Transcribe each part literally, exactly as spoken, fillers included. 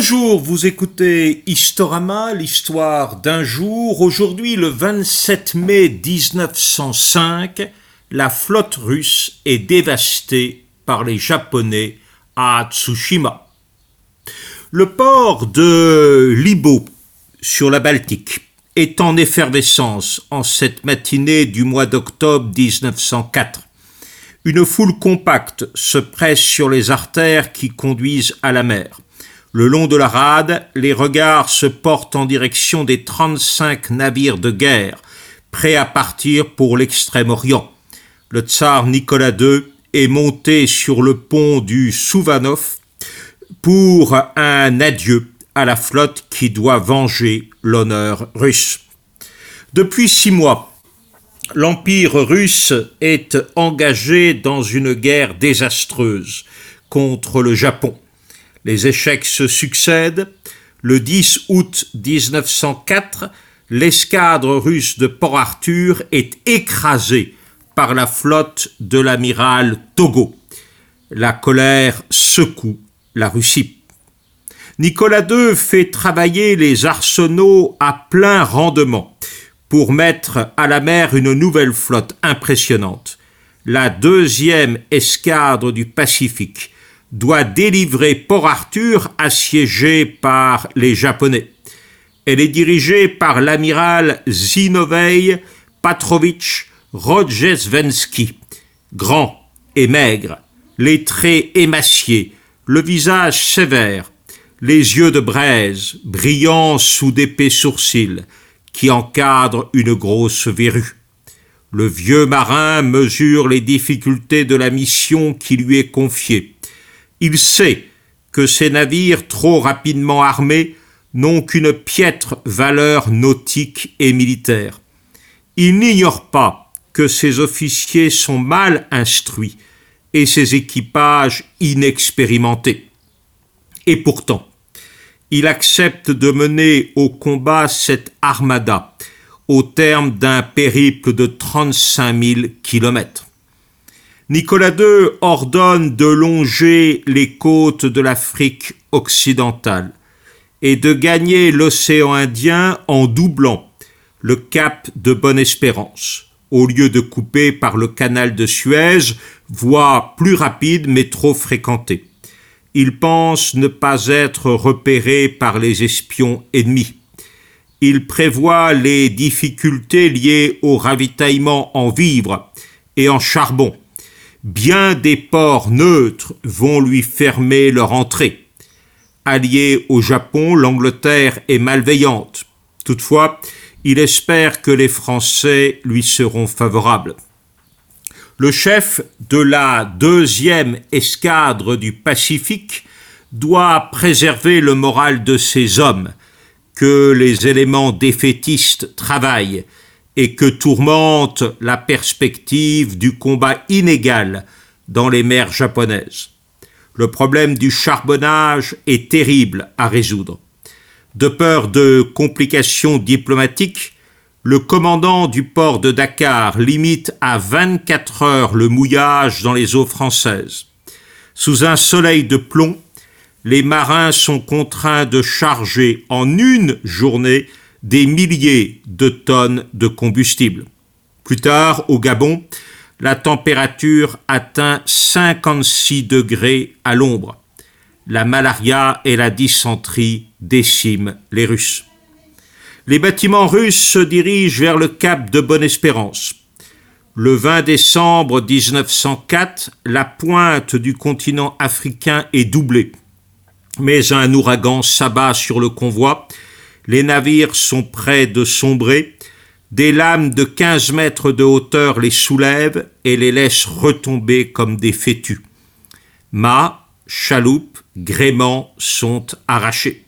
Bonjour, vous écoutez Historama, l'histoire d'un jour. Aujourd'hui, le vingt-sept mai mille neuf cent cinq, la flotte russe est dévastée par les Japonais à Tsushima. Le port de Libo, sur la Baltique, est en effervescence en cette matinée du mois d'octobre mille neuf cent quatre. Une foule compacte se presse sur les artères qui conduisent à la mer. Le long de la rade, les regards se portent en direction des trente-cinq navires de guerre, prêts à partir pour l'Extrême-Orient. Le tsar Nicolas deux est monté sur le pont du Souvanov pour un adieu à la flotte qui doit venger l'honneur russe. Depuis six mois, l'Empire russe est engagé dans une guerre désastreuse contre le Japon. Les échecs se succèdent. Le dix août mille neuf cent quatre, l'escadre russe de Port-Arthur est écrasée par la flotte de l'amiral Togo. La colère secoue la Russie. Nicolas deux fait travailler les arsenaux à plein rendement pour mettre à la mer une nouvelle flotte impressionnante. La deuxième escadre du Pacifique doit délivrer Port-Arthur assiégé par les Japonais. Elle est dirigée par l'amiral Zinovey Petrovitch Rodjesvenski, grand et maigre, les traits émaciés, le visage sévère, les yeux de braise brillants sous d'épais sourcils qui encadrent une grosse verrue. Le vieux marin mesure les difficultés de la mission qui lui est confiée. Il sait que ces navires trop rapidement armés n'ont qu'une piètre valeur nautique et militaire. Il n'ignore pas que ses officiers sont mal instruits et ses équipages inexpérimentés. Et pourtant, il accepte de mener au combat cette armada au terme d'un périple de trente-cinq mille kilomètres. Nicolas deux ordonne de longer les côtes de l'Afrique occidentale et de gagner l'océan Indien en doublant le cap de Bonne-Espérance, au lieu de couper par le canal de Suez, voie plus rapide mais trop fréquentée. Il pense ne pas être repéré par les espions ennemis. Il prévoit les difficultés liées au ravitaillement en vivres et en charbon. Bien des ports neutres vont lui fermer leur entrée. Allié au Japon, l'Angleterre est malveillante. Toutefois, il espère que les Français lui seront favorables. Le chef de la deuxième escadre du Pacifique doit préserver le moral de ses hommes, que les éléments défaitistes travaillent et que tourmente la perspective du combat inégal dans les mers japonaises. Le problème du charbonnage est terrible à résoudre. De peur de complications diplomatiques, le commandant du port de Dakar limite à vingt-quatre heures le mouillage dans les eaux françaises. Sous un soleil de plomb, les marins sont contraints de charger en une journée des milliers de tonnes de combustible. Plus tard, au Gabon, la température atteint cinquante-six degrés à l'ombre. La malaria et la dysenterie déciment les Russes. Les bâtiments russes se dirigent vers le cap de Bonne-Espérance. Le vingt décembre mille neuf cent quatre, la pointe du continent africain est doublée. Mais un ouragan s'abat sur le convoi. Les navires sont près de sombrer. Des lames de quinze mètres de hauteur les soulèvent et les laissent retomber comme des fétus. Mâts, chaloupes, gréements sont arrachés.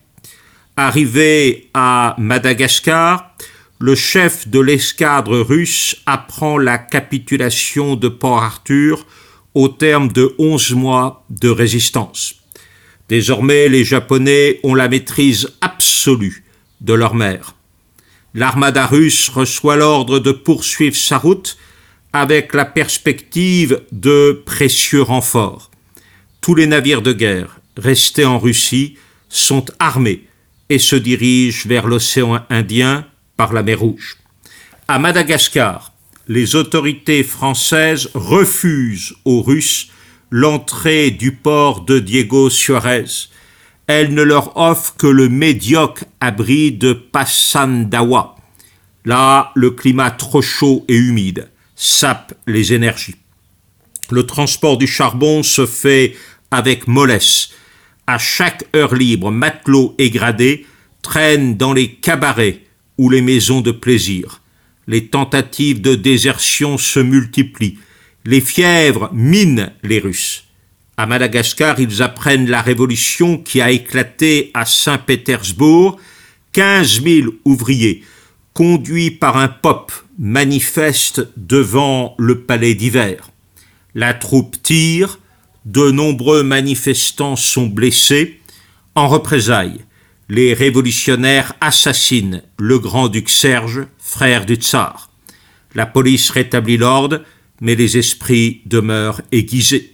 Arrivé à Madagascar, le chef de l'escadre russe apprend la capitulation de Port-Arthur au terme de onze mois de résistance. Désormais, les Japonais ont la maîtrise absolue de leur mer. L'armada russe reçoit l'ordre de poursuivre sa route avec la perspective de précieux renforts. Tous les navires de guerre restés en Russie sont armés et se dirigent vers l'océan Indien par la mer Rouge. À Madagascar, les autorités françaises refusent aux Russes l'entrée du port de Diego Suarez. Elles ne leur offrent que le médiocre abri de Passandawa. Là, le climat trop chaud et humide sape les énergies. Le transport du charbon se fait avec mollesse. À chaque heure libre, matelots et gradés traînent dans les cabarets ou les maisons de plaisir. Les tentatives de désertion se multiplient. Les fièvres minent les Russes. À Madagascar, ils apprennent la révolution qui a éclaté à Saint-Pétersbourg. quinze mille ouvriers, conduits par un pop, manifestent devant le palais d'hiver. La troupe tire, de nombreux manifestants sont blessés. En représailles, les révolutionnaires assassinent le grand-duc Serge, frère du tsar. La police rétablit l'ordre, mais les esprits demeurent aiguisés.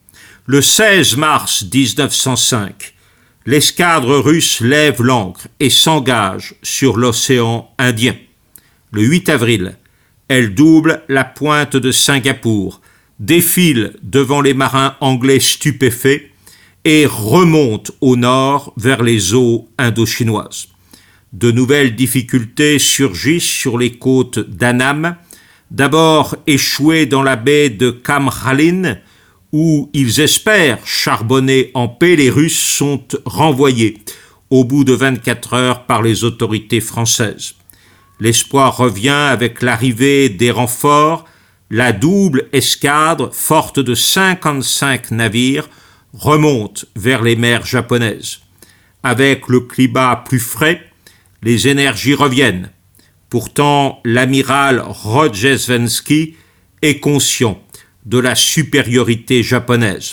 Le seize mars mille neuf cent cinq, l'escadre russe lève l'ancre et s'engage sur l'océan Indien. Le huit avril, elle double la pointe de Singapour, défile devant les marins anglais stupéfaits et remonte au nord vers les eaux indo-chinoises. De nouvelles difficultés surgissent sur les côtes d'Annam, d'abord échoués dans la baie de Khamkhalin, où ils espèrent charbonner en paix. Les Russes sont renvoyés au bout de vingt-quatre heures par les autorités françaises. L'espoir revient avec l'arrivée des renforts. La double escadre, forte de cinquante-cinq navires, remonte vers les mers japonaises. Avec le climat plus frais, les énergies reviennent. Pourtant, l'amiral Rojesvenski est conscient de la supériorité japonaise.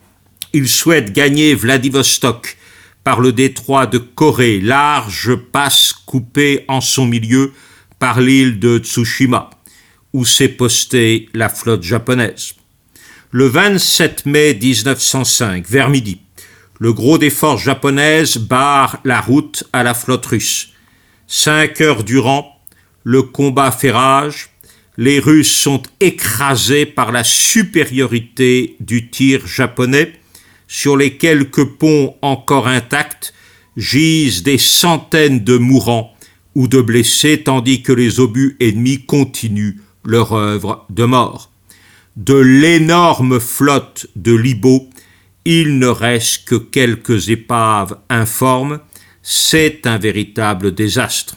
Il souhaite gagner Vladivostok par le détroit de Corée, large passe coupée en son milieu par l'île de Tsushima, où s'est postée la flotte japonaise. Le vingt-sept mai mille neuf cent cinq, vers midi, le gros des forces japonaises barre la route à la flotte russe. Cinq heures durant, le combat fait rage. Les Russes sont écrasés par la supériorité du tir japonais. Sur les quelques ponts encore intacts gisent des centaines de mourants ou de blessés, tandis que les obus ennemis continuent leur œuvre de mort. De l'énorme flotte de Libo, il ne reste que quelques épaves informes. C'est un véritable désastre.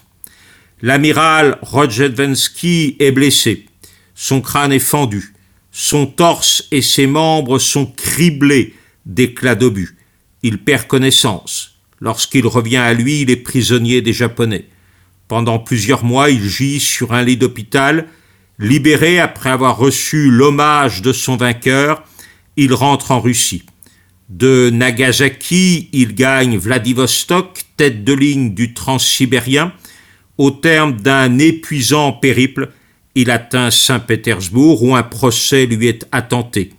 L'amiral Rojesvenski est blessé. Son crâne est fendu. Son torse et ses membres sont criblés d'éclats d'obus. Il perd connaissance. Lorsqu'il revient à lui, il est prisonnier des Japonais. Pendant plusieurs mois, il gît sur un lit d'hôpital. Libéré après avoir reçu l'hommage de son vainqueur, il rentre en Russie. De Nagasaki, il gagne Vladivostok, tête de ligne du transsibérien. Au terme d'un épuisant périple, il atteint Saint-Pétersbourg où un procès lui est attenté.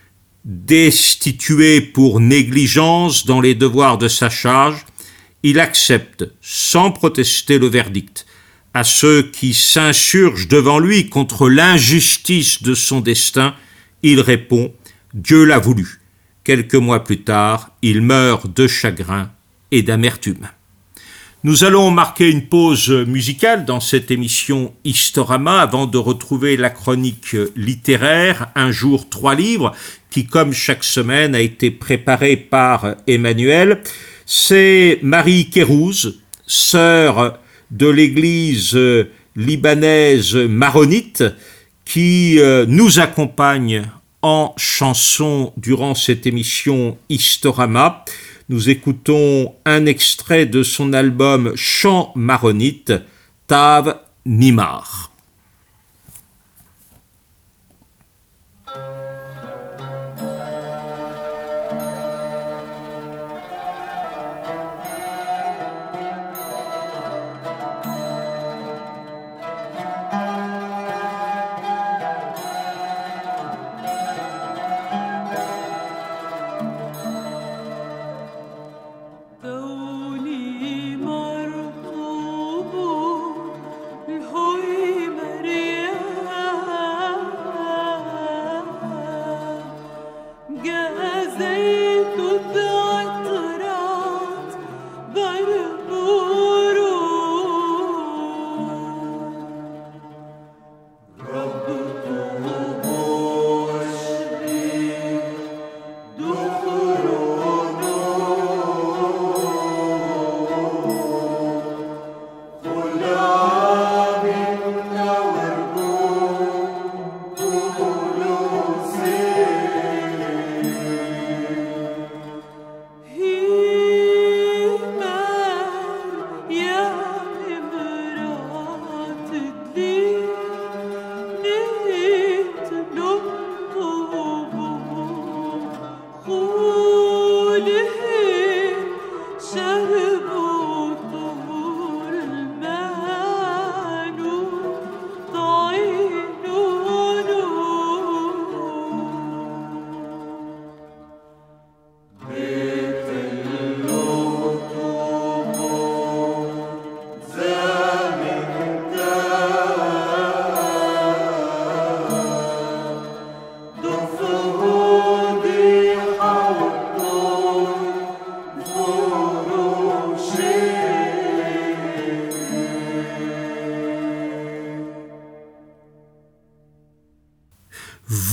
Destitué pour négligence dans les devoirs de sa charge, il accepte sans protester le verdict. À ceux qui s'insurgent devant lui contre l'injustice de son destin, il répond « Dieu l'a voulu ». Quelques mois plus tard, il meurt de chagrin et d'amertume. Nous allons marquer une pause musicale dans cette émission Historama avant de retrouver la chronique littéraire Un jour, trois livres qui, comme chaque semaine, a été préparée par Emmanuel. C'est Marie Kérouz, sœur de l'église libanaise maronite, qui nous accompagne en chanson durant cette émission Historama. Nous écoutons un extrait de son album Chant maronite, Tav Nimar. The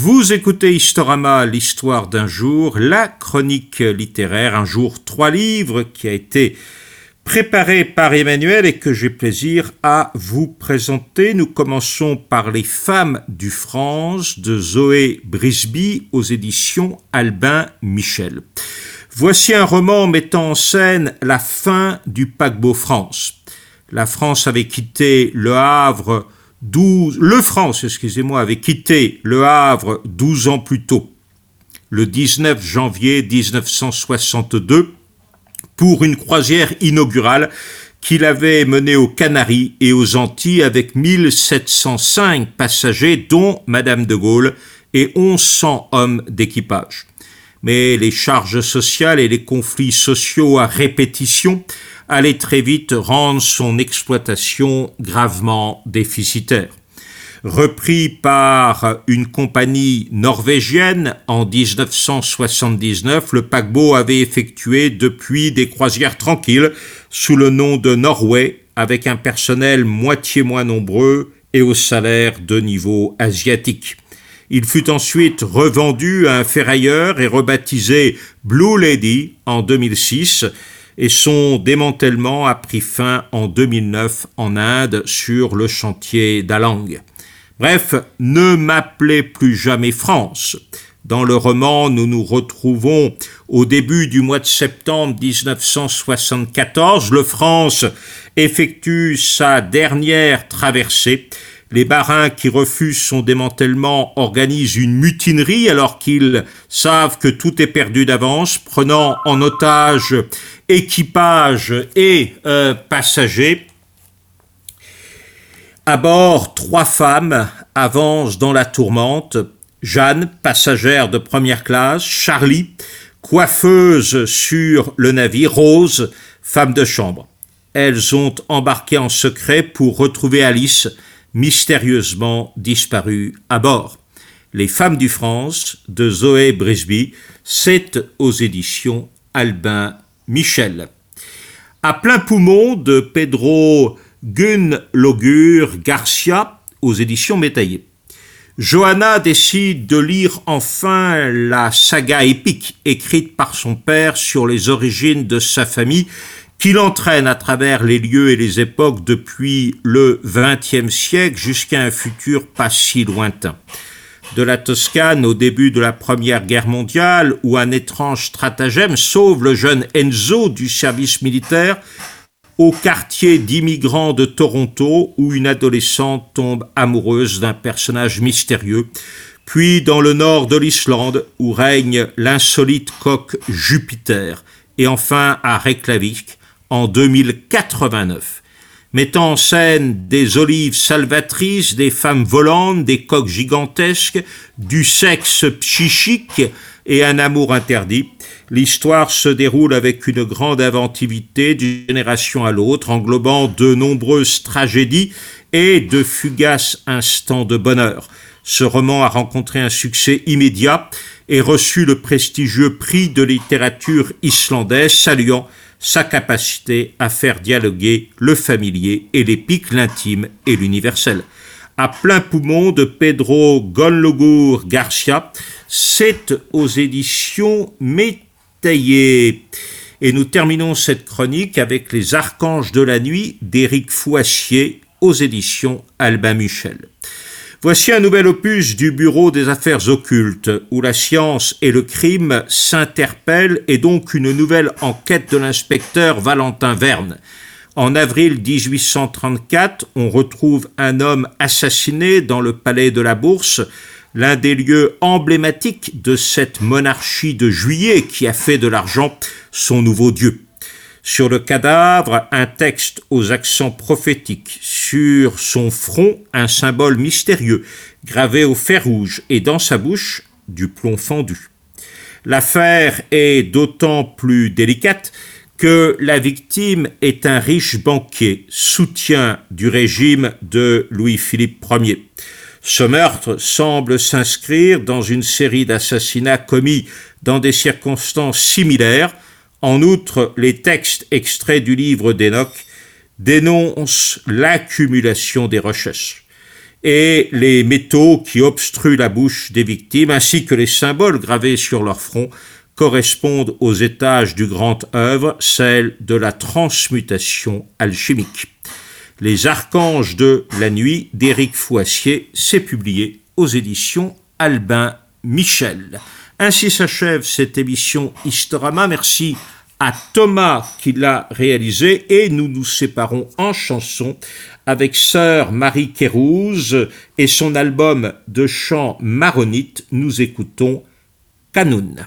Vous écoutez Historama, l'histoire d'un jour, la chronique littéraire, un jour, trois livres, qui a été préparé par Emmanuel et que j'ai plaisir à vous présenter. Nous commençons par Les Femmes du France de Zoé Brisby aux éditions Albin Michel. Voici un roman mettant en scène la fin du paquebot France. La France avait quitté Le Havre douze, le France, excusez-moi, avait quitté Le Havre douze ans plus tôt, le dix-neuf janvier dix-neuf cent soixante-deux, pour une croisière inaugurale qu'il avait menée aux Canaries et aux Antilles avec mille sept cent cinq passagers, dont Madame de Gaulle, et mille cent hommes d'équipage. Mais les charges sociales et les conflits sociaux à répétition allaient très vite rendre son exploitation gravement déficitaire. Repris par une compagnie norvégienne en dix-neuf cent soixante-dix-neuf, le paquebot avait effectué depuis des croisières tranquilles sous le nom de Norway, avec un personnel moitié moins nombreux et au salaire de niveau asiatique. Il fut ensuite revendu à un ferrailleur et rebaptisé Blue Lady en deux mille six, et son démantèlement a pris fin en deux mille neuf en Inde sur le chantier d'Alang. Bref, ne m'appelez plus jamais France. Dans le roman, nous nous retrouvons au début du mois de septembre dix-neuf cent soixante-quatorze. Le France effectue sa dernière traversée. Les marins qui refusent son démantèlement organisent une mutinerie alors qu'ils savent que tout est perdu d'avance, prenant en otage équipage et euh, passagers. À bord, trois femmes avancent dans la tourmente. Jeanne, passagère de première classe, Charlie, coiffeuse sur le navire, Rose, femme de chambre. Elles ont embarqué en secret pour retrouver Alice, mystérieusement disparue à bord. Les Femmes du France de Zoé Brisby, c'est aux éditions Albin Michel. À plein poumon de Pedro Gunlogur Garcia aux éditions Métaillé. Johanna décide de lire enfin la saga épique écrite par son père sur les origines de sa famille, qui l'entraîne à travers les lieux et les époques depuis le vingtième siècle jusqu'à un futur pas si lointain. De la Toscane au début de la Première Guerre mondiale, où un étrange stratagème sauve le jeune Enzo du service militaire, au quartier d'immigrants de Toronto, où une adolescente tombe amoureuse d'un personnage mystérieux, puis dans le nord de l'Islande, où règne l'insolite coq Jupiter, et enfin à Reykjavik, en deux mille quatre-vingt-neuf, mettant en scène des olives salvatrices, des femmes volantes, des coqs gigantesques, du sexe psychique et un amour interdit. L'histoire se déroule avec une grande inventivité d'une génération à l'autre, englobant de nombreuses tragédies et de fugaces instants de bonheur. Ce roman a rencontré un succès immédiat et reçu le prestigieux prix de littérature islandaise, saluant sa capacité à faire dialoguer le familier et l'épique, l'intime et l'universel. À plein poumon de Pedro Gunlogur Garcia, c'est aux éditions Métaillé. Et nous terminons cette chronique avec Les Archanges de la Nuit d'Éric Fouassier aux éditions Albin Michel. Voici un nouvel opus du Bureau des Affaires Occultes, où la science et le crime s'interpellent, et donc une nouvelle enquête de l'inspecteur Valentin Verne. En avril dix-huit cent trente-quatre, on retrouve un homme assassiné dans le palais de la Bourse, l'un des lieux emblématiques de cette monarchie de Juillet qui a fait de l'argent son nouveau dieu. Sur le cadavre, un texte aux accents prophétiques. Sur son front, un symbole mystérieux, gravé au fer rouge, et dans sa bouche, du plomb fendu. L'affaire est d'autant plus délicate que la victime est un riche banquier, soutien du régime de Louis-Philippe Ier. Ce meurtre semble s'inscrire dans une série d'assassinats commis dans des circonstances similaires. En outre, les textes extraits du livre d'Enoch dénoncent l'accumulation des recherches. et les métaux qui obstruent la bouche des victimes, ainsi que les symboles gravés sur leur front, correspondent aux étages du grand œuvre, celle de la transmutation alchimique. Les archanges de la nuit d'Éric Foissier, c'est publié aux éditions Albin Michel. Ainsi s'achève cette émission Historama. Merci à Thomas qui l'a réalisé et nous nous séparons en chanson avec sœur Marie Kérouz et son album de chants maronites. Nous écoutons Canoun.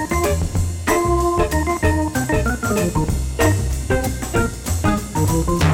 Thank you.